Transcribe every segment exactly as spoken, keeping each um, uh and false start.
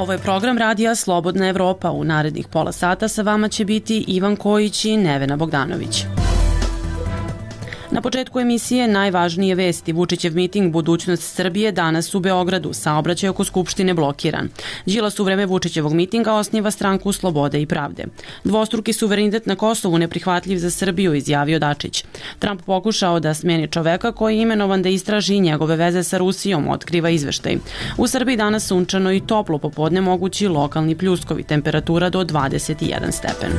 Ovo je program radija Slobodna Evropa. U narednih pola sata sa vama će biti Ivan Kojić i Nevena Bogdanović. Na početku emisije najvažnije vesti. Vučićev miting Budućnost Srbije danas u Beogradu. Saobraćaj oko Skupštine blokiran. Đilas u vreme Vučićevog mitinga osniva stranku Slobode i pravde. Dvostruki suverenitet na Kosovu neprihvatljiv za Srbiju, izjavio Dačić. Trump pokušao da smeni čoveka koji je imenovan da istraži njegove veze sa Rusijom, otkriva izveštaj. U Srbiji danas sunčano i toplo, popodne mogući lokalni pljuskovi, temperatura do dvadeset jedan stepen.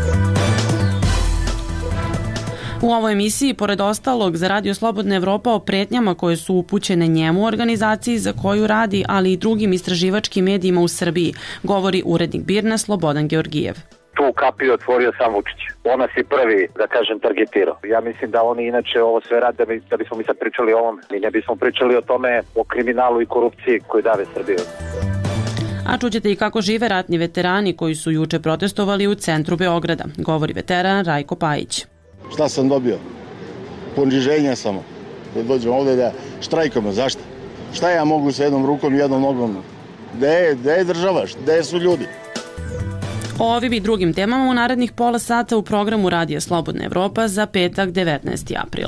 U ovoj emisiji, pored ostalog, za Radio Slobodna Evropa o pretnjama koje su upućene njemu, organizaciji za koju radi, ali i drugim istraživačkim medijima u Srbiji, govori urednik BIRN-a Slobodan Georgijev. Tu kapiju otvorio sam Vučić. On nas je prvi, da kažem, targetirao. Ja mislim da oni inače ovo sve rade da, bi, da bismo mi sad pričali o ovom. Mi ne bismo pričali o tome, o kriminalu i korupciji koji dave Srbiju. A čućete i kako žive ratni veterani koji su juče protestovali u centru Beograda, govori veteran Rajko Pajić. Šta sam dobio? Poniženja samo. Da dođem ovde da štrajkamo. Zašto? Šta ja mogu sa jednom rukom i jednom nogom? Gde je, gde je država? Gde su ljudi? O ovim i drugim temama u narednih pola sata u programu Radija Slobodna Evropa za petak devetnaesti april.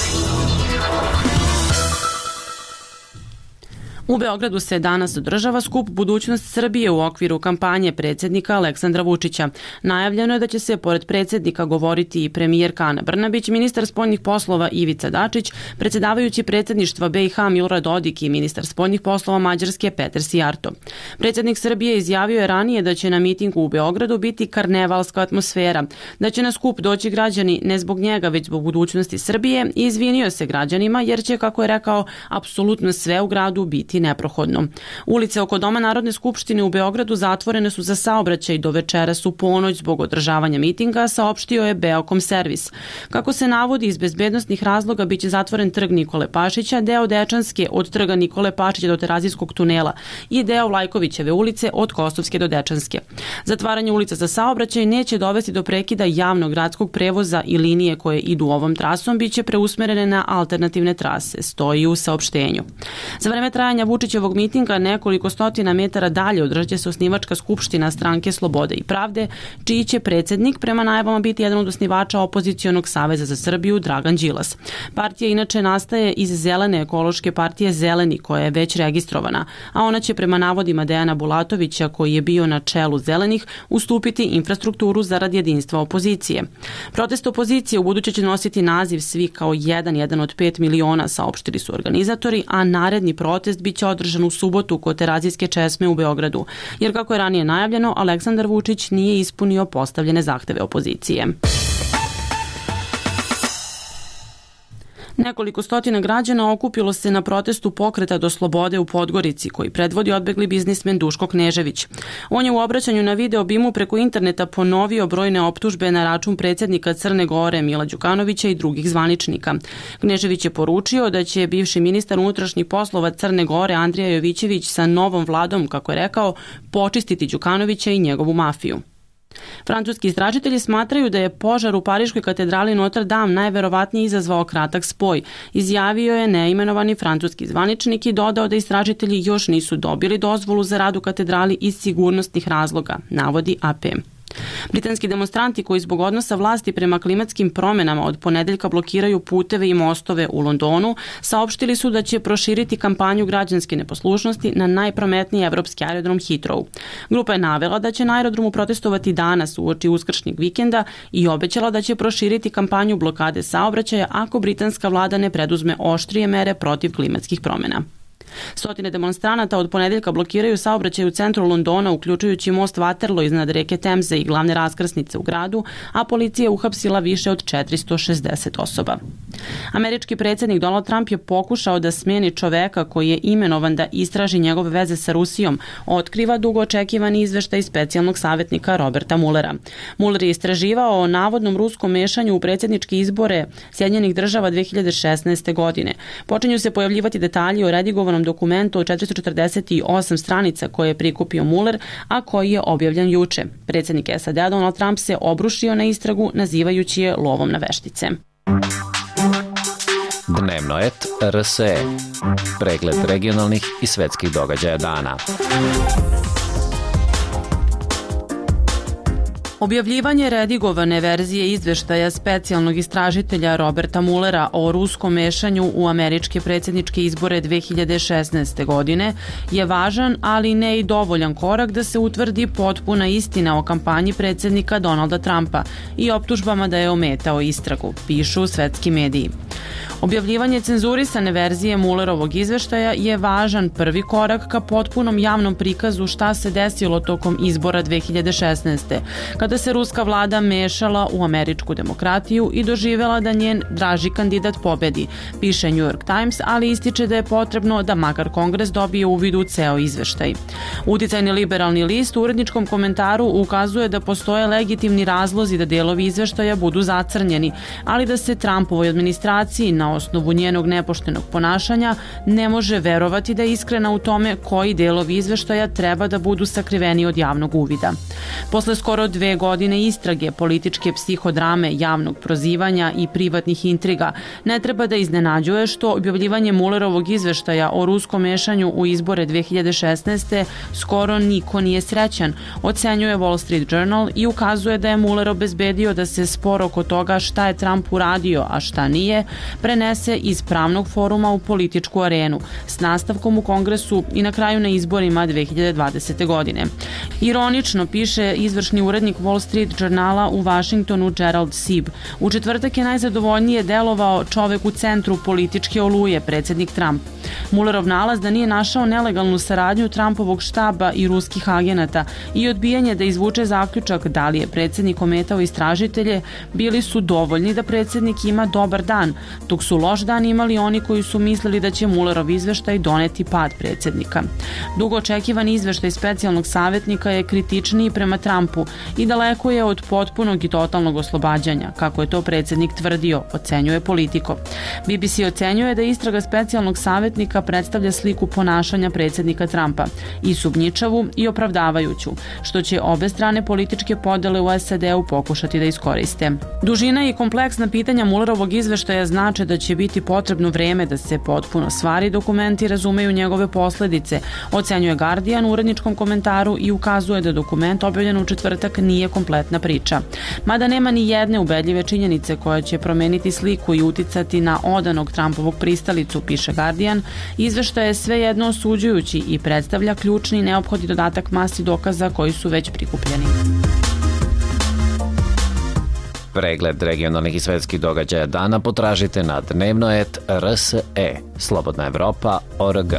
U Beogradu se danas održava skup Budućnost Srbije u okviru kampanje predsjednika Aleksandra Vučića. Najavljeno je da će se pored predsjednika govoriti i premijerka Ana Brnabić, ministar spoljnih poslova Ivica Dačić, predsjedavajući predsjedništva B i H Milorad Dodik i ministar spoljnih poslova Mađarske Peter Sijarto. Predsjednik Srbije izjavio je ranije da će na mitingu u Beogradu biti karnevalska atmosfera, da će na skup doći građani ne zbog njega, već zbog budućnosti Srbije i izvinio se građanima jer će, kako je rekao, apsolutno sve u gradu biti neprohodno. Ulice oko Doma Narodne skupštine u Beogradu zatvorene su za saobraćaj do večeras u ponoć zbog održavanja mitinga, saopštio je Beokom servis. Kako se navodi, iz bezbednosnih razloga biće zatvoren trg Nikole Pašića, deo Dečanske od trga Nikole Pašića do Terazijskog tunela i deo Vlajkovićeve ulice od Kosovske do Dečanske. Zatvaranje ulica za saobraćaj neće dovesti do prekida javnog gradskog prevoza i linije koje idu ovom trasom biće preusmerene na alternativne trase, stoji u saopštenju. Za vreme trajanja Vučićevog mitinga nekoliko stotina metara dalje održat će se osnivačka skupština stranke Slobode i pravde, čiji će predsjednik prema najavama biti jedan od osnivača opozicionog saveza za Srbiju Dragan Đilas. Partija inače nastaje iz Zelene ekološke partije Zeleni, koja je već registrovana, a ona će prema navodima Dejana Bulatovića, koji je bio na čelu Zelenih, ustupiti infrastrukturu zarad jedinstva opozicije. Protest opozicije u buduće će nositi naziv Svi kao jedan, jedan od pet miliona, saopštili su organizatori, a naredni protest biće održan u subotu kod Terazijske česme u Beogradu, jer kako je ranije najavljeno, Aleksandar Vučić nije ispunio postavljene zahteve opozicije. Nekoliko stotina građana okupilo se na protestu Pokreta do slobode u Podgorici, koji predvodi odbegli biznismen Duško Knežević. On je u obraćanju na video bimu preko interneta ponovio brojne optužbe na račun predsjednika Crne Gore Mila Đukanovića i drugih zvaničnika. Knežević je poručio da će bivši ministar unutrašnjih poslova Crne Gore Andrija Jovićević sa novom vladom, kako je rekao, počistiti Đukanovića i njegovu mafiju. Francuski istražitelji smatraju da je požar u Pariškoj katedrali Notre Dame najverovatnije izazvao kratak spoj, izjavio je neimenovani francuski zvaničnik i dodao da istražitelji još nisu dobili dozvolu za rad u katedrali iz sigurnosnih razloga, navodi A P. Britanski demonstranti koji zbog odnosa vlasti prema klimatskim promenama od ponedeljka blokiraju puteve i mostove u Londonu, saopštili su da će proširiti kampanju građanske neposlušnosti na najprometniji evropski aerodrom Heathrow. Grupa je navela da će na aerodromu protestovati danas uoči uskršnjeg vikenda i obećala da će proširiti kampanju blokade saobraćaja ako britanska vlada ne preduzme oštrije mere protiv klimatskih promena. Stotine demonstranata od ponedeljka blokiraju saobraćaj u centru Londona, uključujući most Waterloo iznad reke Temze i glavne raskrsnice u gradu, a policija je uhapsila više od četiristo šezdeset osoba. Američki predsjednik Donald Trump je pokušao da smeni čoveka koji je imenovan da istraži njegove veze sa Rusijom, otkriva dugo očekivani izveštaj specijalnog savjetnika Roberta Mullera. Muller je istraživao o navodnom ruskom mešanju u predsjedničke izbore Sjedinjenih država dve hiljade šesnaeste. godine. Počinju se pojavljivati detalji o redigovanom dokumentu od četiristo četrdeset osam stranica koje je prikupio Muller, a koji je objavljen juče. Predsjednik S A D Donald Trump se obrušio na istragu nazivajući je lovom na veštice. Dnevno et R S E. Pregled regionalnih i svetskih događaja dana. Objavljivanje redigovane verzije izveštaja specijalnog istražitelja Roberta Muellera o ruskom mešanju u američke predsjedničke izbore dve hiljade šesnaeste. godine je važan, ali ne i dovoljan korak da se utvrdi potpuna istina o kampanji predsjednika Donalda Trumpa i optužbama da je ometao istragu, pišu svetski mediji. Objavljivanje cenzurisane verzije Muellerovog izveštaja je važan prvi korak ka potpunom javnom prikazu šta se desilo tokom izbora dve hiljade šesnaeste. kada se ruska vlada mešala u američku demokratiju i doživela da njen draži kandidat pobedi, piše New York Times, ali ističe da je potrebno da makar Kongres dobije uvid u ceo izveštaj. Uticajni liberalni list u uredničkom komentaru ukazuje da postoje legitimni razlozi da delovi izveštaja budu zacrnjeni, ali da se Trumpovoj administraciji na osnovu njenog nepoštenog ponašanja ne može verovati da je iskrena u tome koji delovi izveštaja treba da budu sakriveni od javnog uvida. Posle skoro dve godine istrage, političke psihodrame, javnog prozivanja i privatnih intriga, ne treba da iznenađuje što objavljivanje Muellerovog izveštaja o ruskom mešanju u izbore dve hiljade šesnaeste. skoro niko nije srećan, ocenjuje Wall Street Journal i ukazuje da je Mueller obezbedio da se spor oko toga šta je Trump uradio, a šta nije, prenese iz pravnog foruma u političku arenu, s nastavkom u Kongresu i na kraju na izborima dve hiljade dvadesete. godine. Ironično, piše izvršni urednik Wall Street Journala u Vašingtonu Gerald Sieb. U četvrtak je najzadovoljnije delovao čovek u centru političke oluje, predsjednik Trump. Muellerov nalaz da nije našao nelegalnu saradnju Trumpovog štaba i ruskih agenata i odbijanje da izvuče zaključak da li je predsjednik ometao istražitelje bili su dovoljni da predsjednik ima dobar dan, dok su loš dan imali oni koji su mislili da će Muellerov izveštaj doneti pad predsjednika. Dugo očekivan izveštaj specijalnog savjetnika je kritičniji prema Trumpu i daleko je od potpunog i totalnog oslobađanja, kako je to predsjednik tvrdio, ocenjuje Politico. B B C ocenjuje da istraga specijalnog savjetnika predstavlja sliku ponašanja predsjednika Trumpa, i sumnjičavu i opravdavajuću, što će obe strane političke podele u S A D-u pokušati da iskoriste. Dužina i kompleksna pitanja Muellerovog izveštaja znače da će biti potrebno vreme da se potpuno stvari dokumenti razumeju njegove posledice, ocenjuje Guardian u uredničkom komentaru i ukazuje da dokument objavljen u četvrtak nije kompletna priča. Mada nema ni jedne ubedljive činjenice koja će promeniti sliku i uticati na odanog Trumpovog pristalicu, piše Guardian, izveštaj je svejedno osuđujući i predstavlja ključni neophodni dodatak masi dokaza koji su već prikupljeni. Pregled regionalnih i svetskih događaja dana potražite na dnevnoet R S E, Slobodna Evropa, O R G.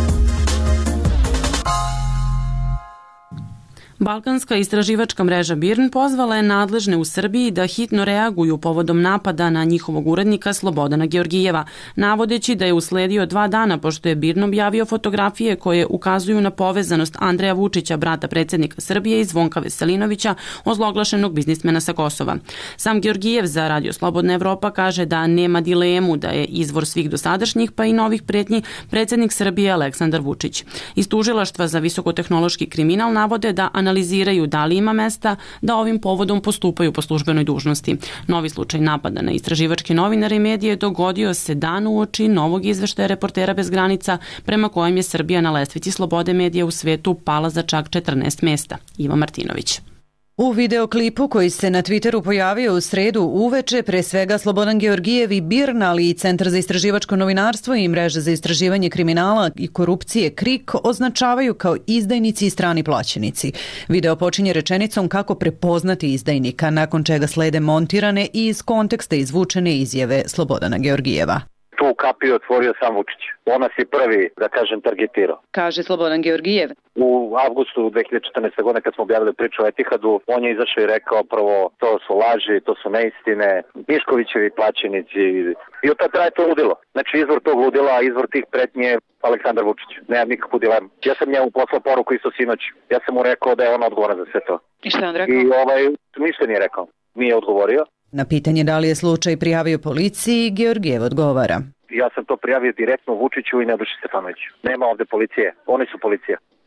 Balkanska istraživačka mreža B I R N pozvala je nadležne u Srbiji da hitno reaguju povodom napada na njihovog urednika Slobodana Georgijeva, navodeći da je usledio dva dana pošto je B I R N objavio fotografije koje ukazuju na povezanost Andreja Vučića, brata predsjednika Srbije, i Zvonka Veselinovića, ozloglašenog biznismena sa Kosova. Sam Georgijev za Radio Slobodna Evropa kaže da nema dilemu da je izvor svih dosadašnjih pa i novih pretnji predsjednik Srbije Aleksandar Vučić. Iz tužilaštva za visokotehnološki kriminal navode da analiziraju da li ima mesta da ovim povodom postupaju po službenoj dužnosti. Novi slučaj napada na istraživačke novinare i medije dogodio se dan uoči novog izveštaja Reportera bez granica prema kojem je Srbija na lestvici slobode medija u svetu pala za čak četrnaest mesta. Iva Martinović. U videoklipu koji se na Twitteru pojavio u sredu uveče, pre svega Slobodan Georgijev i B I R N, ali i Centar za istraživačko novinarstvo i Mreža za istraživanje kriminala i korupcije KRIK označavaju kao izdajnici i strani plaćenici. Video počinje rečenicom kako prepoznati izdajnika, nakon čega slede montirane i iz konteksta izvučene izjave Slobodana Georgijeva. Tu kapiju otvorio sam Vučić. On nas je prvi, da kažem, targetirao. Kaže Slobodan Georgijev. U avgustu dve hiljade četrnaeste. godine kad smo objavili priču o Etihadu, on je izašao i rekao prvo to su laži, to su neistine, Miškovićevi plaćenici. I od tada traje to ludilo. Znači izvor tog ludila, izvor tih pretnje je Aleksandar Vučić. Nemam nikakvu dilemu. Ja sam njemu poslao poruku isto sinoć. Ja sam mu rekao da je on odgovoran za sve to. I šta on rekao? I ovaj, ništa nije rekao. Nije odgovorio. Na pitanje da li je slučaj prijavio policiji, Georgijev odgovara. Ja sam to prijavio direktno Vučiću i Nebojši Stefanoviću. Nema ovde policije, oni su policija.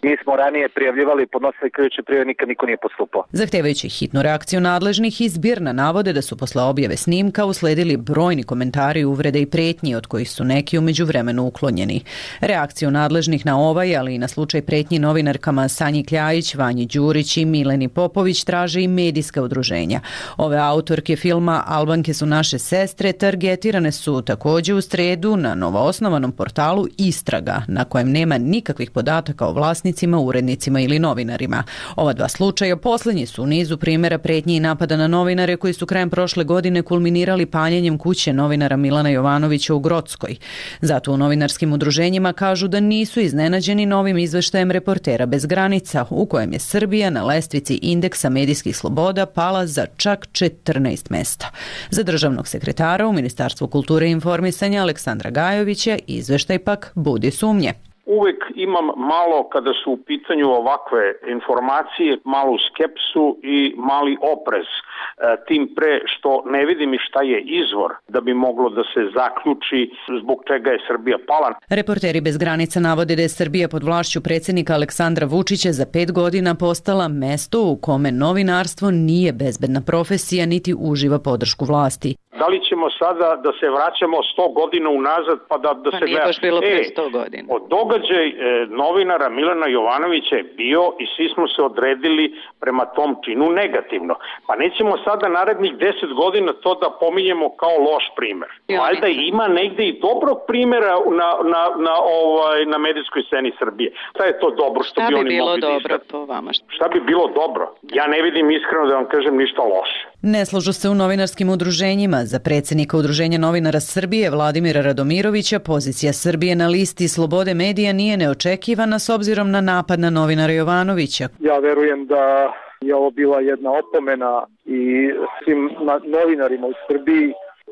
Mi smo ranije prijavljivali, podnosili krivične prijave, nikad niko nije postupao. Zahtevajući hitnu reakciju nadležnih, iz BIRN-a navode da su posle objave snimka usledili brojni komentari, uvrede i pretnji, od kojih su neki u međuvremenu uklonjeni. Reakciju nadležnih na ovaj, ali i na slučaj pretnji novinarkama Sanji Kljajić, Vanji Đurić i Mileni Popović traže i medijska udruženja. Ove autorke filma Albanke su naše sestre targetirane su takođe u sredu na novoosnovanom portalu Istraga, na kojem nema nikakvih podataka o vlasnicima, urednicima ili novinarima. Ova dva slučaja poslednji su u nizu primjera pretnji i napada na novinare koji su krajem prošle godine kulminirali paljenjem kuće novinara Milana Jovanovića u Grockoj. Zato u novinarskim udruženjima kažu da nisu iznenađeni novim izveštajem Reportera bez granica, u kojem je Srbija na lestvici indeksa medijskih sloboda pala za čak četrnaest mesta. Za državnog sekretara u Ministarstvu kulture i informisanja Aleksandra Gajovića izveštaj pak budi sumnje. Uvek imam malo, kada su u pitanju ovakve informacije, malu skepsu i mali oprez, tim pre što ne vidim i šta je izvor da bi moglo da se zaključi zbog čega je Srbija pala. Reporteri bez granica navode da je Srbija pod vlašću predsjednika Aleksandra Vučića za pet godina postala mesto u kome novinarstvo nije bezbedna profesija niti uživa podršku vlasti. Da li ćemo sada da se vraćamo sto godina unazad pa da, da pa se gleda... Pa nije baš bilo pre sto godina. Od događaj e, novinara Milana Jovanovića je bio i svi smo se odredili prema tom činu negativno. Pa nećemo sada narednih deset godina to da pominjemo kao loš primer. Valjda ima negde i dobrog primjera na, na, na, ovaj, na medijskoj sceni Srbije. Šta je to dobro što Šta bi, bi oni bilo mogli dobro da po vama? Šta bi bilo dobro? Ja ne vidim iskreno da vam kažem ništa loše. Ne slažu se u novinarskim udruženjima. Za predsjednika Udruženja novinara Srbije Vladimira Radomirovića pozicija Srbije na listi slobode medija nije neočekivana s obzirom na napad na novinara Jovanovića. Ja verujem da je ovo bila jedna opomena i svim novinarima u Srbiji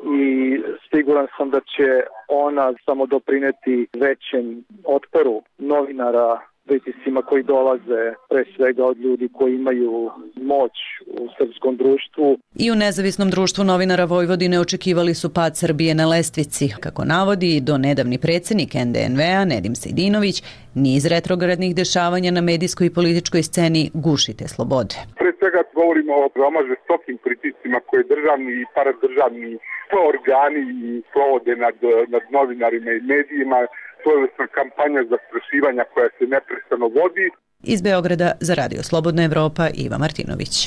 i siguran sam da će ona samo doprineti većem otporu novinara pritiscima koji dolaze pre svega od ljudi koji imaju moć u srpskom društvu. I u Nezavisnom društvu novinara Vojvodine očekivali su pad Srbije na lestvici. Kako navodi do nedavni predsjednik en de en ve a Nedim Sejdinović, niz retrogradnih dešavanja na medijskoj i političkoj sceni guši te slobode. Pre svega govorimo o veoma žestokim pritiscima koje državni i paradržavni organi i provode nad, nad novinarima i medijima. To je kampanja zastrašivanja koja se neprestano vodi. Iz Beograda za Radio Slobodna Evropa Iva Martinović.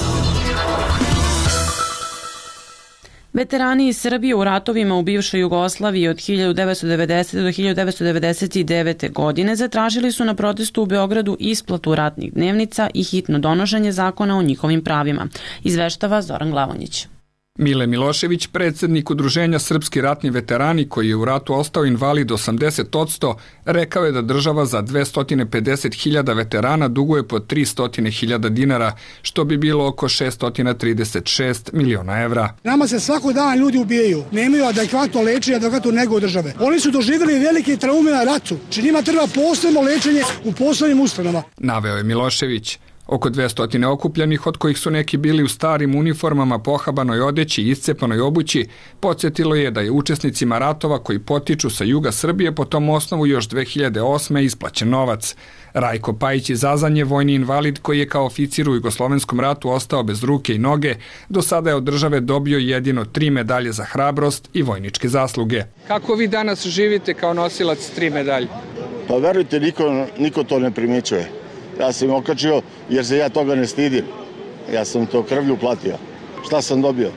Veterani iz Srbije u ratovima u bivšoj Jugoslaviji od hiljadu devetsto devedesete. do hiljadu devetsto devedeset devete. godine zatražili su na protestu u Beogradu isplatu ratnih dnevnica i hitno donošenje zakona o njihovim pravima, izveštava Zoran Glavonjić. Mile Milošević, predsjednik Udruženja Srpski ratni veterani koji je u ratu ostao invalid osamdeset posto, rekao je da država za dvesta pedeset hiljada veterana duguje po tristo hiljada dinara, što bi bilo oko šesto trideset šest miliona evra. Nama se svakog dana ljudi ubijaju, nemaju adekvatno lečenje, adekvatnu nego države. Oni su doživjeli velike traume na ratu, či njima treba posebno lečenje u posebnim ustanovama. Naveo je Milošević. Oko dvesta okupljenih, od kojih su neki bili u starim uniformama, pohabanoj odeći i iscepanoj obući, podsjetilo je da je učesnicima ratova koji potiču sa juga Srbije po tom osnovu još dve hiljade osme. isplaćen novac. Rajko Pajić iz Azanje, vojni invalid koji je kao oficir u Jugoslovenskom ratu ostao bez ruke i noge, do sada je od države dobio jedino tri medalje za hrabrost i vojničke zasluge. Kako vi danas živite kao nosilac tri medalje? Pa verujte, niko, niko to ne primjećuje. Ja sam okačio jer se ja toga ne stidim. Ja sam to krvlju platio. Šta sam dobio?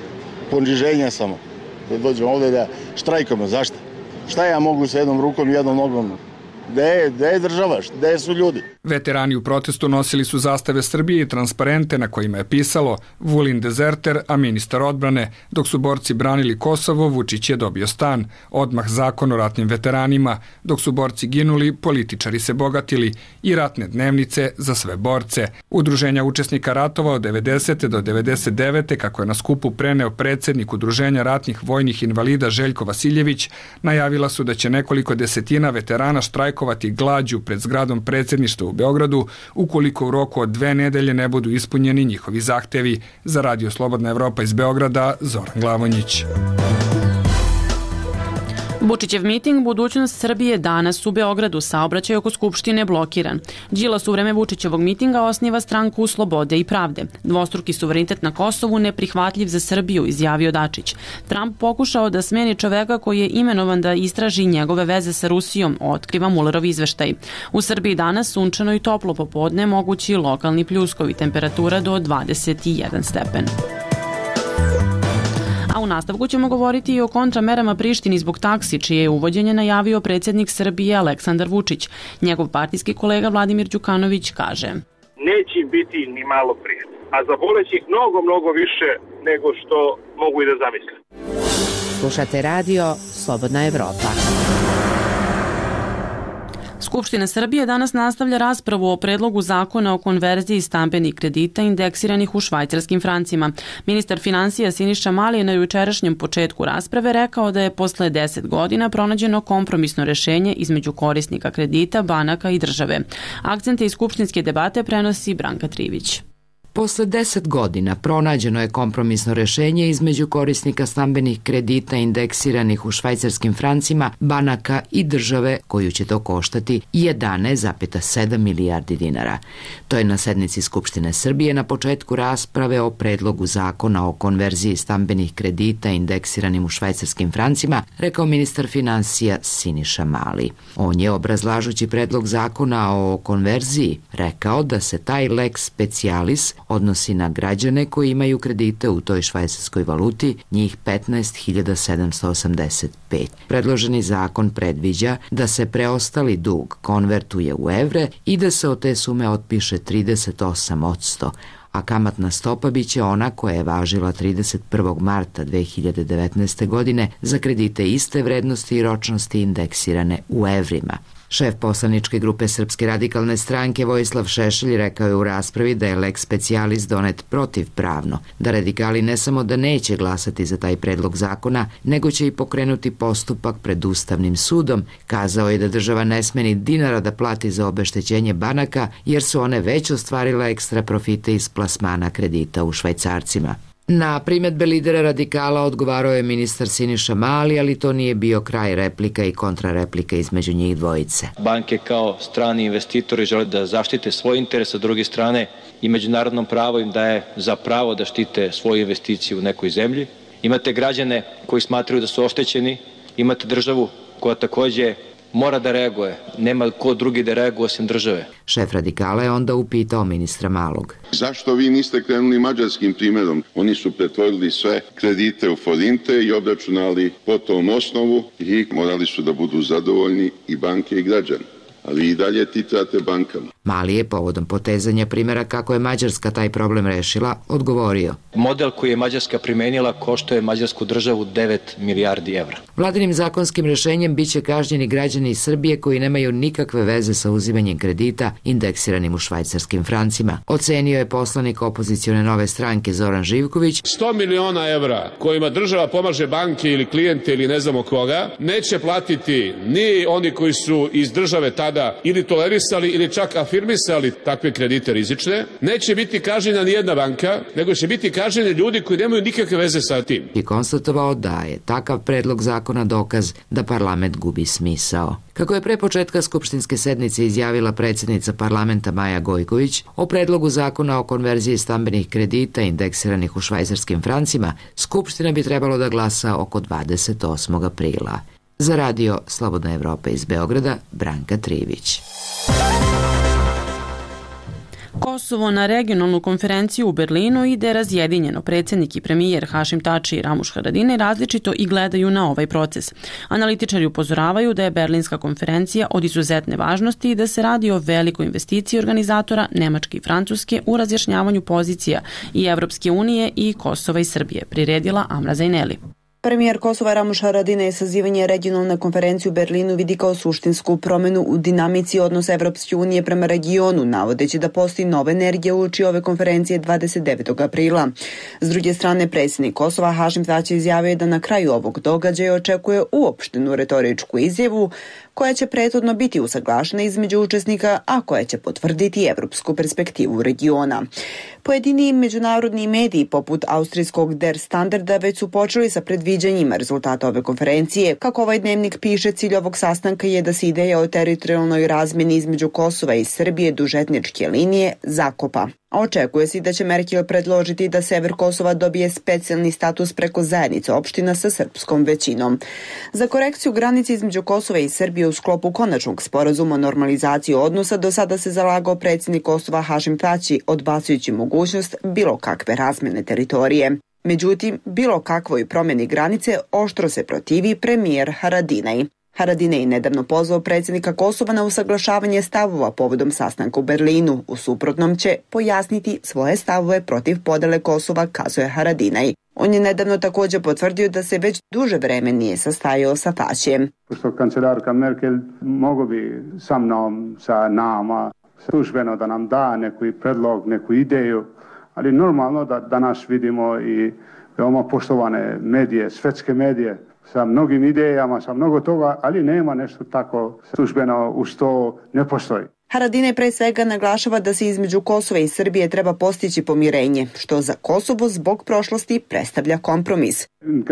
Poniženja samo. Da dođem ovde da štrajkamo. Zašto? Šta ja mogu sa jednom rukom i jednom nogom? Gde je, gde je država? Gde su ljudi? Veterani u protestu nosili su zastave Srbije i transparente na kojima je pisalo Vulin dezerter, a ministar odbrane. Dok su borci branili Kosovo, Vučić je dobio stan. Odmah zakon o ratnim veteranima. Dok su borci ginuli, političari se bogatili i ratne dnevnice za sve borce. Udruženja učesnika ratova od devedesete. do devedeset devete. kako je na skupu preneo predsjednik Udruženja ratnih vojnih invalida Željko Vasiljević, najavila su da će nekoliko desetina veterana štrajkovati glađu pred zgradom predsjedništva u Beogradu ukoliko u roku od dve nedelje ne budu ispunjeni njihovi zahtevi. Za Radio Slobodna Evropa iz Beograda, Zoran Glavonjić. Vučićev miting Budućnost Srbije danas u Beogradu, saobraćaj oko Skupštine blokiran. Đilas u vreme Vučićevog mitinga osniva stranku Slobode i pravde. Dvostruki suverenitet na Kosovu neprihvatljiv za Srbiju, izjavio Dačić. Trump pokušao da smeni čoveka koji je imenovan da istraži njegove veze sa Rusijom, otkriva Mulerov izveštaj. U Srbiji danas sunčano i toplo popodne, mogući lokalni pljuskovi, temperatura do dvadeset jedan stepen. A u nastavku ćemo govoriti i o kontramerama Prištini zbog taksi, čije je uvođenje najavio predsjednik Srbije Aleksandar Vučić. Njegov partijski kolega Vladimir Đukanović kaže: Neće biti ni malo Prištine, a zaboleći ih mnogo, mnogo više nego što mogu i da zamisle. Slušate radio Slobodna Evropa. Skupština Srbije danas nastavlja raspravu o predlogu zakona o konverziji stambenih kredita indeksiranih u švajcarskim francima. Ministar finansija Siniša Mali je na jučerašnjem početku rasprave rekao da je posle deset godina pronađeno kompromisno rešenje između korisnika kredita, banaka i države. Akcente iz skupštinske debate prenosi Branka Trivić. Posle deset godina pronađeno je kompromisno rešenje između korisnika stambenih kredita indeksiranih u švajcarskim francima, banaka i države, koju će to koštati jedanaest zarez sedam milijardi dinara. To je na sednici Skupštine Srbije na početku rasprave o predlogu zakona o konverziji stambenih kredita indeksiranim u švajcarskim francima rekao ministar finansija Siniša Mali. On je, obrazlažući predlog zakona o konverziji, rekao da se taj lex specialis odnosi na građane koji imaju kredite u toj švajcarskoj valuti, njih petnaest hiljada sedamsto osamdeset pet. Predloženi zakon predviđa da se preostali dug konvertuje u evre i da se od te sume otpiše trideset osam posto, a kamatna stopa biće ona koja je važila trideset prvog marta dve hiljade devetnaeste. godine za kredite iste vrednosti i ročnosti indeksirane u evrima. Šef poslaničke grupe Srpske radikalne stranke Vojislav Šešelj rekao je u raspravi da je lex specialis donet protivpravno, da radikali ne samo da neće glasati za taj predlog zakona, nego će i pokrenuti postupak pred Ustavnim sudom. Kazao je da država ne sme ni dinara da plati za obeštećenje banaka, jer su one već ostvarile ekstra profite iz plasmana kredita u švajcarcima. Na primedbe lidera radikala odgovarao je ministar Siniša Mali, ali to nije bio kraj replika i kontrareplika između njih dvojice. Banke kao strani investitori žele da zaštite svoj interes, a druge strane i međunarodnom pravo im daje za pravo da štite svoje investicije u nekoj zemlji. Imate građane koji smatraju da su oštećeni, imate državu koja takođe mora da reaguje. Nema ko drugi da reaguje osim države. Šef radikala je onda upitao ministra Malog: Zašto vi niste krenuli mađarskim primjerom? Oni su pretvorili sve kredite u forinte i obračunali po tom osnovu i morali su da budu zadovoljni i banke i građani. Ali i dalje titrate bankama. Mali je povodom potezanja primjera kako je Mađarska taj problem rešila odgovorio: Model koji je Mađarska primenila koštuje mađarsku državu devet milijardi evra. Vladinim zakonskim rešenjem biće kažnjeni građani iz Srbije koji nemaju nikakve veze sa uzimanjem kredita indeksiranim u švajcarskim francima. Ocenio je poslanik opozicione Nove stranke Zoran Živković: sto miliona evra kojima država pomaže banke ili klijente ili ne znamo koga, neće platiti ni oni koji su iz države tada ili tolerisali ili čak afirmisali takve kredite rizične, neće biti kažnjena ni jedna banka, nego će biti kažnjeni ljudi koji nemaju nikakve veze sa tim. I konstatovao da je takav predlog zakona dokaz da parlament gubi smisao. Kako je pre početka skupštinske sednice izjavila predsjednica parlamenta Maja Gojković, o predlogu zakona o konverziji stambenih kredita indeksiranih u švajcarskim francima, Skupština bi trebalo da glasa oko dvadeset osmog aprila. Za radio Slobodna Evropa iz Beograda, Branka Trivić. Kosovo na regionalnu konferenciju u Berlinu ide razjedinjeno. Predsjednik i premijer Hašim Tači i Ramuš Haradinaj različito i gledaju na ovaj proces. Analitičari upozoravaju da je Berlinska konferencija od izuzetne važnosti i da se radi o velikoj investiciji organizatora Nemačke i Francuske u razjašnjavanju pozicija i Evropske unije i Kosova i Srbije, priredila Amra Zajneli. Premijer Kosova Ramuš Haradinaj sazivanje regionalne konferencije u Berlinu vidi kao suštinsku promenu u dinamici odnosa Evropske unije prema regionu, navodeći da postoji nova energija uoči ove konferencije dvadeset devetog aprila. S druge strane, predsjednik Kosova Hašim Tači izjavio da na kraju ovog događaja očekuje uopštenu retoričku izjavu koja će prethodno biti usaglašena između učesnika, a koja će potvrditi evropsku perspektivu regiona. Pojedini međunarodni mediji poput austrijskog Der Standarda već su počeli sa predviđanjima rezultata ove konferencije. Kako ovaj dnevnik piše, cilj ovog sastanka je da se ideja o teritorijalnoj razmjeni između Kosova i Srbije duž etničke linije zakopa. Očekuje se da će Merkel predložiti da sever Kosova dobije specijalni status preko zajednice opština sa srpskom većinom. Za korekciju granice između Kosova i Srbije u sklopu konačnog sporazuma o normalizaciji odnosa do sada se zalagao predsjednik Kosova Hašim Tači, odbacujući mogućnost bilo kakve razmjene teritorije. Međutim, bilo kakvoj promjeni granice oštro se protivi premijer Haradinaj. Haradinaj nedavno pozvao predsjednika Kosova na usaglašavanje stavova povodom sastanka u Berlinu. U suprotnom će pojasniti svoje stavove protiv podele Kosova, kazuje Haradinaj. On je nedavno također potvrdio da se već duže vreme nije sastajao sa Tačijem. Pošto kancelarka Merkel mogu bi sa mnom, sa nama, službeno da nam da neku predlog, neku ideju, ali normalno da danas vidimo i veoma poštovane medije, svetske medije, sa mnogim idejama, sa mnogo toga, ali nema nešto tako službeno u što ne postoji. Haradinaj pre svega naglašava da se između Kosova i Srbije treba postići pomirenje, što za Kosovo zbog prošlosti predstavlja kompromis.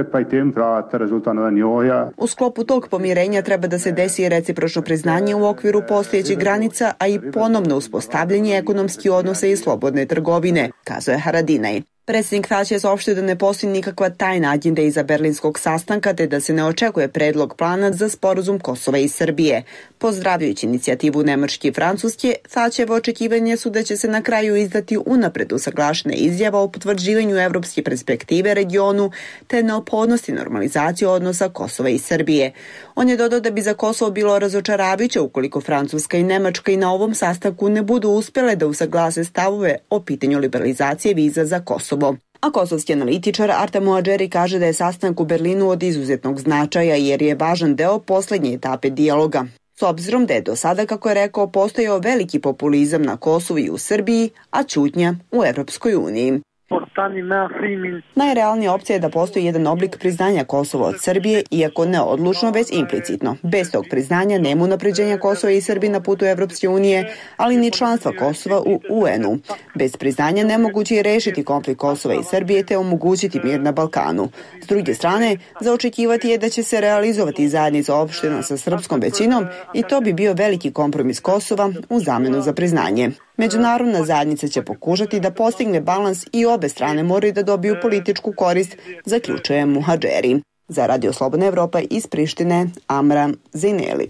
U sklopu tog pomirenja treba da se desi recipročno priznanje u okviru postojećih granica, a i ponovno uspostavljanje ekonomskih odnosa i slobodne trgovine, kazuje Haradinaj. Predsjednik Tači je saopštio da ne postoji nikakva tajna agenda iza berlinskog sastanka, te da se ne očekuje predlog plana za sporazum Kosova i Srbije. Pozdravljajući inicijativu Nemačke i Francuske, Tačevo očekivanje su da će se na kraju izdati unapred usaglašena izjava o potvrđivanju evropske perspektive regionu te neophodnosti normalizacije odnosa Kosova i Srbije. On je dodao da bi za Kosovo bilo razočaravajuće ukoliko Francuska i Nemačka i na ovom sastanku ne budu uspjele da usaglase stavove o pitanju liberalizacije viza za Kosovo. A kosovski analitičar Artem Muadžeri kaže da je sastanak u Berlinu od izuzetnog značaja jer je važan deo poslednje etape dijaloga. S obzirom da je do sada, kako je rekao, postojao veliki populizam na Kosovu i u Srbiji, a ćutnja u Evropskoj uniji. Najrealnija opcija je da postoji jedan oblik priznanja Kosova od Srbije, iako ne odlučno, već implicitno. Bez tog priznanja nema unapređenja Kosova i Srbije na putu Evropske unije, ali ni članstva Kosova u U N U. Bez priznanja nemoguće je rešiti konflikt Kosova i Srbije te omogućiti mir na Balkanu. S druge strane, za očekivati je da će se realizovati zajednica opština sa srpskom većinom i to bi bio veliki kompromis Kosova u zamenu za priznanje. Međunarodna zajednica će pokušati da postigne balans i obe strane moraju da dobiju političku korist, zaključuje Muhadžeri. Za Radio Slobodna Evropa iz Prištine, Amra Zejneli.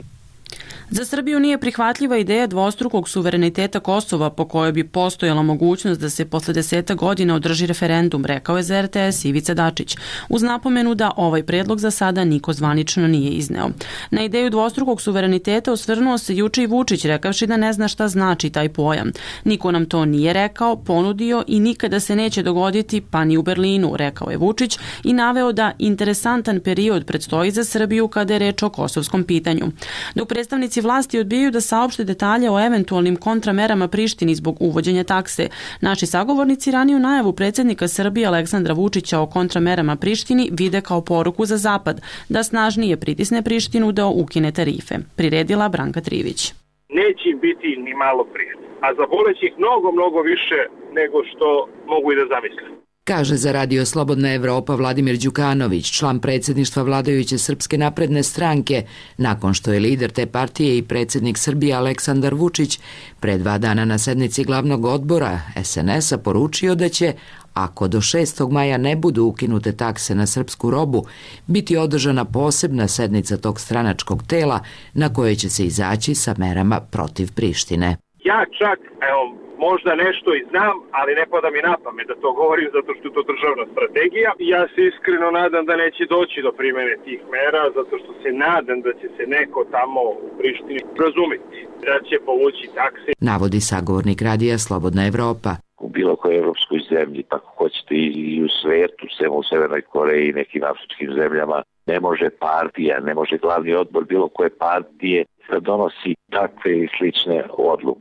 Za Srbiju nije prihvatljiva ideja dvostrukog suvereniteta Kosova po kojoj bi postojala mogućnost da se posle deseta godina održi referendum, rekao je za R T S Ivica Dačić, uz napomenu da ovaj predlog za sada niko zvanično nije izneo. Na ideju dvostrukog suvereniteta osvrnuo se juče i Vučić, rekavši da ne zna šta znači taj pojam. Niko nam to nije rekao, ponudio i nikada se neće dogoditi, pa ni u Berlinu, rekao je Vučić i naveo da interesantan period predstoji za Srbiju kada je reč o kosovskom pitanju. Dok predstavnici vlasti odbijaju da saopšte detalje o eventualnim kontramerama Prištini zbog uvođenja takse. Naši sagovornici raniju najavu predsjednika Srbije Aleksandra Vučića o kontramerama Prištini vide kao poruku za Zapad da snažnije pritisne Prištinu da ukine tarife. Priredila Branka Trivić. Neće im biti ni malo prije, a zaboleće ih mnogo, mnogo više nego što mogu i da zamisle. Kaže za Radio Slobodna Evropa Vladimir Đukanović, član predsjedništva vladajuće Srpske napredne stranke, nakon što je lider te partije i predsjednik Srbije Aleksandar Vučić pre dva dana na sednici glavnog odbora S N S-a poručio da će, ako do šestog maja ne budu ukinute takse na srpsku robu, biti održana posebna sednica tog stranačkog tela na kojoj će se izaći sa merama protiv Prištine. Ja čak, evo, možda nešto i znam, ali ne pada mi na pamet da to govorim zato što je to državna strategija. Ja se iskreno nadam da neće doći do primjene tih mera, zato što se nadam da će se neko tamo u Prištini razumeti, da će povući takse. Navodi sagovornik Radija Slobodna Evropa. U bilo kojoj evropskoj zemlji, tako hoćete i u svetu, sem u Severnoj Koreji i nekim afričkim zemljama, ne može partija, ne može glavni odbor bilo koje partije da donosi takve i slične odluke.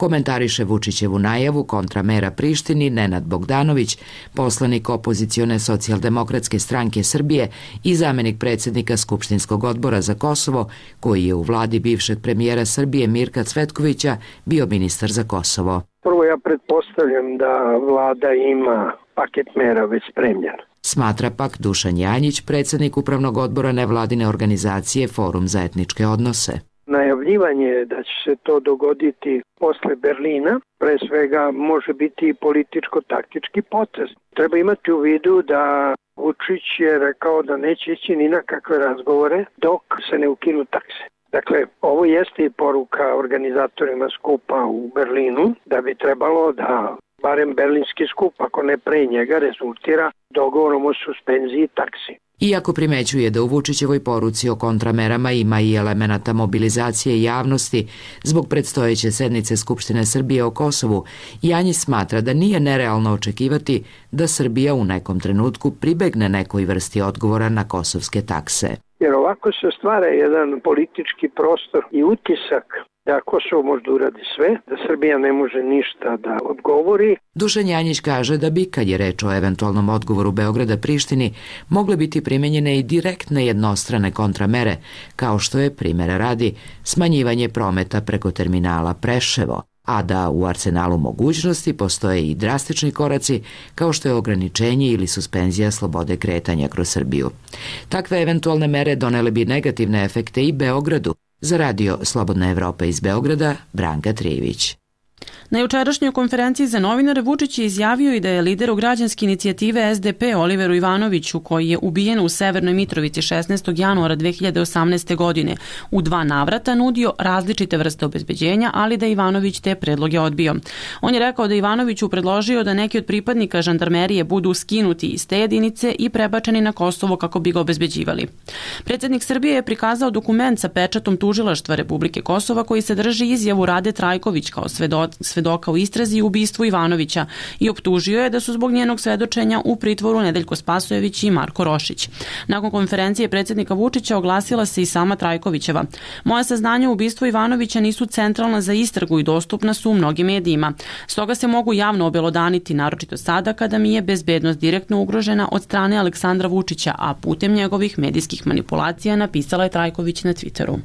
Komentariše Vučićevu najavu kontra mera Prištini Nenad Bogdanović, poslanik opozicione socijaldemokratske stranke Srbije i zamenik predsjednika Skupštinskog odbora za Kosovo, koji je u vladi bivšeg premijera Srbije Mirka Cvetkovića bio ministar za Kosovo. Prvo ja pretpostavljam da vlada ima paket mera već spremljen. Smatra pak Dušan Janjić, predsjednik upravnog odbora nevladine organizacije Forum za etničke odnose. Najavljivanje da će se to dogoditi posle Berlina, pre svega može biti i političko-taktički potez. Treba imati u vidu da Vučić je rekao da neće ići ni na kakve razgovore dok se ne ukinu takse. Dakle, ovo jeste i poruka organizatorima skupa u Berlinu da bi trebalo da barem berlinski skup, ako ne pre njega, rezultira dogovorom o suspenziji taksi. Iako primećuje da u Vučićevoj poruci o kontramerama ima i elemenata mobilizacije javnosti zbog predstojeće sednice Skupštine Srbije o Kosovu, Janjić smatra da nije nerealno očekivati da Srbija u nekom trenutku pribegne nekoj vrsti odgovora na kosovske takse. Jer ovako se stvara jedan politički prostor i utisak da Kosovo možda uradi sve, da Srbija ne može ništa da odgovori. Dušan Janjić kaže da bi, kad je reč o eventualnom odgovoru Beograda Prištini, mogle biti primenjene i direktne jednostrane kontramere, kao što je, primjera radi, smanjivanje prometa preko terminala Preševo, a da u arsenalu mogućnosti postoje i drastični koraci kao što je ograničenje ili suspenzija slobode kretanja kroz Srbiju. Takve eventualne mere donele bi negativne efekte i Beogradu. Za radio Slobodna Evropa iz Beograda, Branka Trijević. Na jučerašnjoj konferenciji za novinare Vučić je izjavio i da je lideru građanske inicijative S D P Oliveru Ivanoviću, koji je ubijen u Severnoj Mitrovici šesnaestog januara dve hiljade osamnaeste. godine, u dva navrata nudio različite vrste obezbeđenja, ali da Ivanović te predloge odbio. On je rekao da Ivanoviću predložio da neki od pripadnika žandarmerije budu skinuti iz te jedinice i prebačeni na Kosovo kako bi ga obezbeđivali. Predsjednik Srbije je prikazao dokument sa pečatom tužilaštva Republike Kosova koji sadrži izjavu Rade Trajković kao svedoci svedoka u istrazi i ubistvu Ivanovića i optužio je da su zbog njenog svedočenja u pritvoru Nedeljko Spasojević i Marko Rošić. Nakon konferencije predsjednika Vučića oglasila se i sama Trajkovićeva. Moja saznanja u ubistvu Ivanovića nisu centralna za istragu i dostupna su u mnogim medijima. Stoga se mogu javno obelodaniti, naročito sada kada mi je bezbednost direktno ugrožena od strane Aleksandra Vučića, a putem njegovih medijskih manipulacija, napisala je Trajković na Twitteru.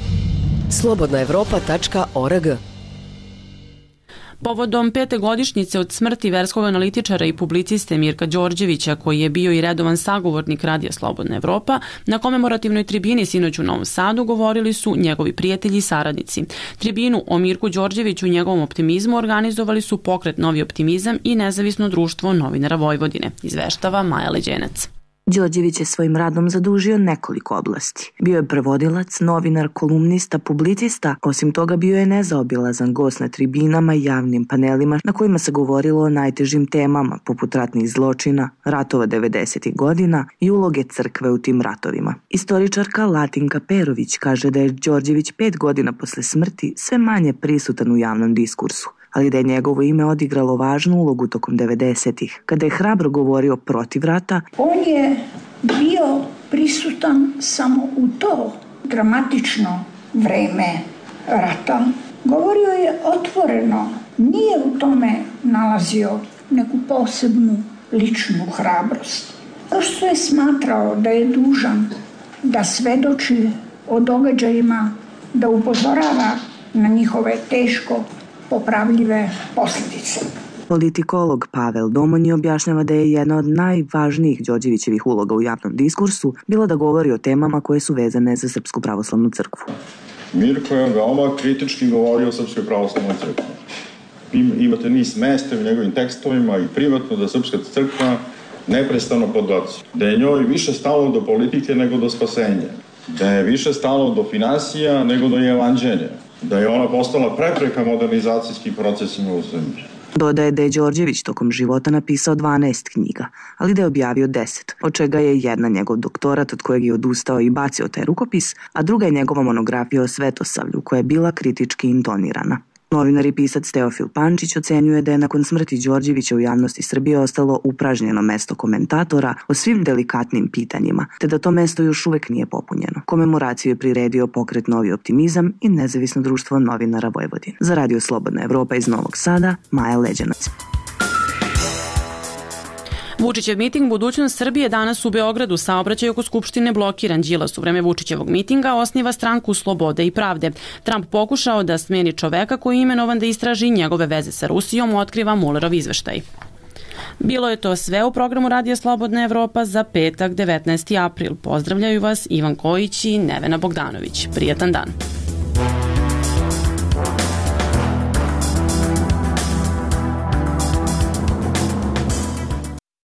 slobodna evropa tačka org. Povodom pete godišnjice od smrti verskog analitičara i publiciste Mirka Đorđevića, koji je bio i redovan sagovornik Radija Slobodna Evropa, na komemorativnoj tribini sinoć u Novom Sadu govorili su njegovi prijatelji i saradnici. Tribinu o Mirku Đorđeviću i njegovom optimizmu organizovali su Pokret Novi optimizam i Nezavisno društvo novinara Vojvodine, izveštava Maja Leđenac. Đorđević je svojim radom zadužio nekoliko oblasti. Bio je prevodilac, novinar, kolumnista, publicista, osim toga bio je nezaobilazan gost na tribinama i javnim panelima na kojima se govorilo o najtežim temama poput ratnih zločina, ratova devedesetih godina i uloge crkve u tim ratovima. Istoričarka Latinka Perović kaže da je Đorđević pet godina posle smrti sve manje prisutan u javnom diskursu, ali da je njegovo ime odigralo važnu ulogu tokom devedesetih, kada je hrabro govorio protiv rata. On je bio prisutan samo u to dramatično vreme rata. Govorio je otvoreno, nije u tome nalazio neku posebnu ličnu hrabrost. To što je smatrao da je dužan da svedoči o događajima, da upozorava na njihove teško popravljive posljedice. Politikolog Pavel Domonji objašnjava da je jedna od najvažnijih Đorđevićevih uloga u javnom diskursu bila da govori o temama koje su vezane za Srpsku pravoslavnu crkvu. Mirko je veoma kritički govorio o Srpskoj pravoslavnoj crkvi. Imate niz mesta u njegovim tekstovima i privatno da Srpska crkva neprestano podbaci. Da je njoj više stalo do politike nego do spasenja. Da je više stalo do finansija nego do evanđelja. Da je ona postala prepreka modernizacijskim procesima u zemlji. Dodaje da je Đorđević tokom života napisao dvanaest knjiga, ali da je objavio deset, od čega je jedna njegov doktorat od kojeg je odustao i bacio taj rukopis, a druga je njegova monografija o Svetosavlju koja je bila kritički intonirana. Novinar i pisac Teofil Pančić ocenjuje da je nakon smrti Đorđevića u javnosti Srbije ostalo upražnjeno mesto komentatora o svim delikatnim pitanjima, te da to mesto još uvek nije popunjeno. Komemoraciju je priredio pokret Novi optimizam i Nezavisno društvo novinara Vojvodine. Za Radio Slobodna Evropa iz Novog Sada, Maja Leđanac. Vučićev miting Budućnost Srbije danas u Beogradu. Saobraćaj oko Skupštine blokiran. Đilas u vreme Vučićevog mitinga osniva stranku Slobode i pravde. Trump pokušao da smeni čoveka koji je imenovan da istraži njegove veze sa Rusijom, otkriva Mulerov izveštaj. Bilo je to sve u programu Radija Slobodna Evropa za petak devetnaesti april. Pozdravljaju vas Ivan Kojić i Nevena Bogdanović. Prijatan dan.